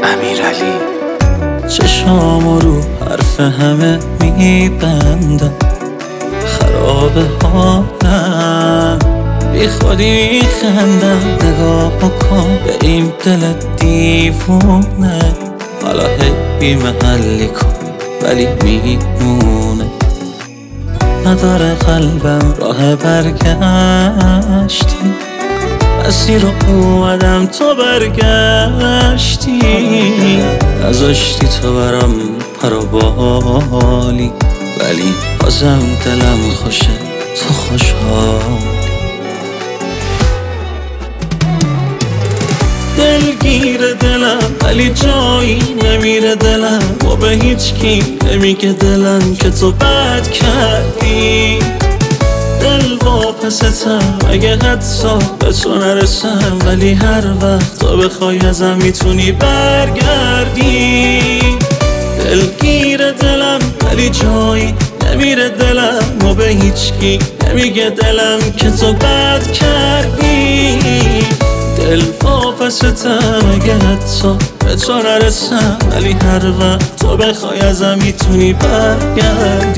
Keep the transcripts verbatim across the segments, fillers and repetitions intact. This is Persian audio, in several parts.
امیرعلی. چشام رو حرف همه میبندم، خراب حالم، بی خودی میخندم. نگاه بکن به این دل دیوونه، حالا هی بی محلی کن ولی میمونه. نداره قلبم راه برگشتی، مسیر رو اومدم تو برگشتی. نذاشتی تو برام پرو بالی، ولی بازم دلم خوشه تو خوشحالی. دلگیر دلم ولی جایی نمیره دلم، و به هیچ کی نمیگه دلم که تو بد کردی. دل واپستم اگه حتی به تو نرسم، ولی هر وقت تو بخوای ازم میتونی برگردی. دلگیر دلم ولی جایی نمیره دلم، و به هیچ کی نمیگه دلم که تو بد کردی. دل واپستم اگه حتی به تو نرسم، ولی هر وقت تو بخوای ازم میتونی برگردی.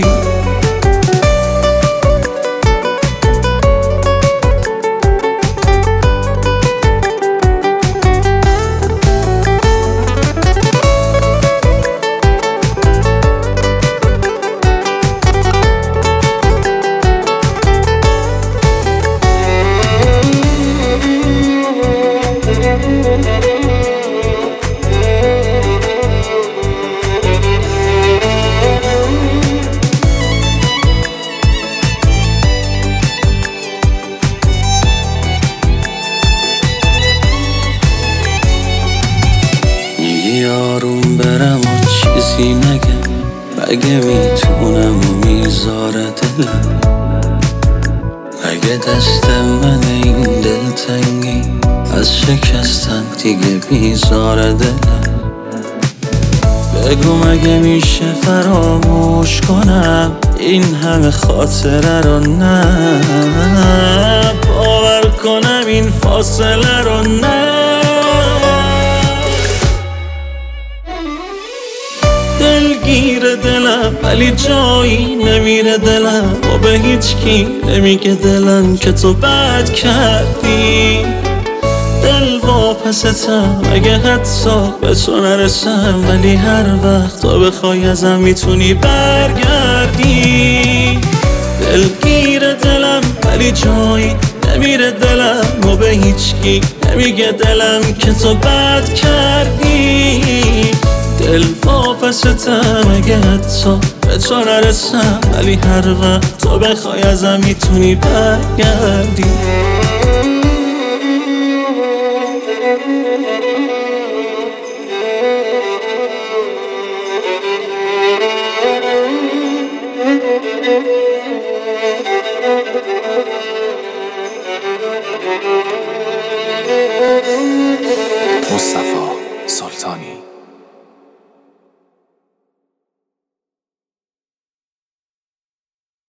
میگی آروم برم و چیزی نگم، اگه میتونم و میذاره دلم. اگه دست من این دلتنگی از شکستن دیگه میذاره دلم. بگو مگه میشه فراموش کنم این همه خاطره رو؟ نه باور کنم این فاصله رو. نه دلگیر دلم ولی جایی نمیره دلم، و به هیچ کی نمیگه دلم که تو بد کردی. دل واپستم اگه حتی به تو نرسم، ولی هر وقت تو بخوای ازم میتونی برگردی. دلگیر دلم ولی جایی نمیره دلم، و به هیچ کی نمیگه دلم که تو بد کردی. دل واپستم اگه حتی به تو نرسم، ولی هر وقت تو بخوای ازم میتونی برگردی. مصطفی